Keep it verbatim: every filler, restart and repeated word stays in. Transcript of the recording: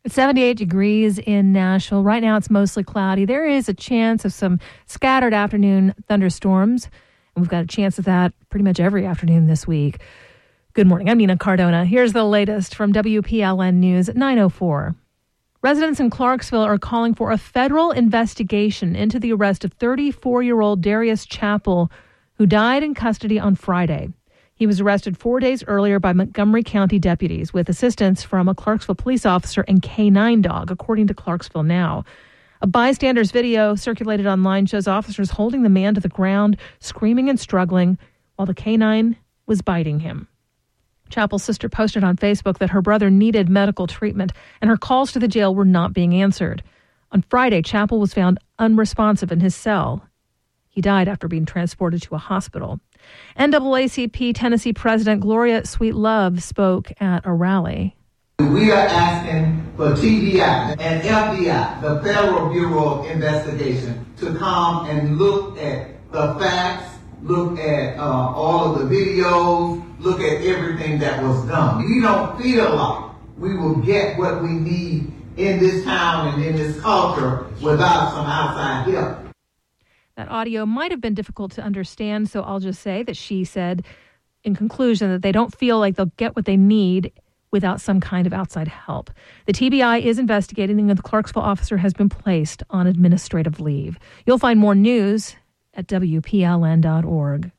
It's seventy-eight degrees in Nashville. Right now it's mostly cloudy. There is a chance of some scattered afternoon thunderstorms. And we've got a chance of that pretty much every afternoon this week. Good morning. I'm Nina Cardona. Here's the latest from W P L N News at nine oh four. Residents in Clarksville are calling for a federal investigation into the arrest of thirty-four-year-old Darius Chappell, who died in custody on Friday. He was arrested four days earlier by Montgomery County deputies with assistance from a Clarksville police officer and K nine dog, according to Clarksville Now. A bystander's video circulated online shows officers holding the man to the ground, screaming and struggling, while the K nine was biting him. Chappell's sister posted on Facebook that her brother needed medical treatment and her calls to the jail were not being answered. On Friday, Chappell was found unresponsive in his cell. He died after being transported to a hospital. N double A C P Tennessee President Gloria Sweetlove spoke at a rally. We are asking for T B I and F B I, the Federal Bureau of Investigation, to come and look at the facts, look at uh, all of the videos, look at everything that was done. We don't feel like we will get what we need in this town and in this culture without some outside help. That audio might have been difficult to understand, so I'll just say that she said in conclusion that they don't feel like they'll get what they need without some kind of outside help. The T B I is investigating, and the Clarksville officer has been placed on administrative leave. You'll find more news at W P L N dot org.